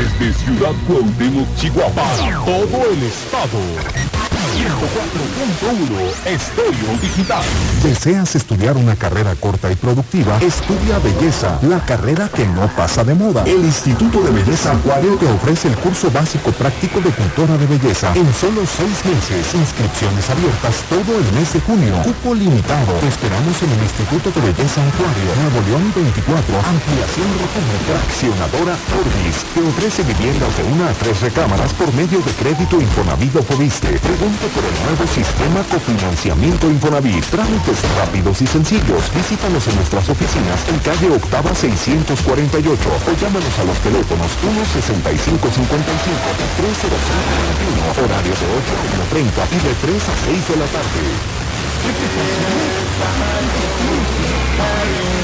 Desde Ciudad Cuauhtémoc, Chihuahua, para todo el estado. 104.1 Estéreo Digital. ¿Deseas estudiar una carrera corta y productiva? Estudia Belleza, la carrera que no pasa de moda. El Instituto de Belleza Acuario te ofrece el curso básico práctico de cultura de belleza en solo 6 meses. Inscripciones abiertas todo el mes de junio. Cupo limitado. Te esperamos en el Instituto de Belleza Acuario, Nuevo León 24. Ampliación Rotunda. Fraccionadora Orbis. Te ofrece viviendas de 1 a 3 recámaras por medio de crédito Infonavit o Fobiste. Pregunta por el nuevo sistema cofinanciamiento Infonavit. Trámites rápidos y sencillos. Visítanos en nuestras oficinas en calle Octava 648 o llámanos a los teléfonos 16555 y 30521. Horarios de 8 a 1:30 y de 3 a 6 de la tarde.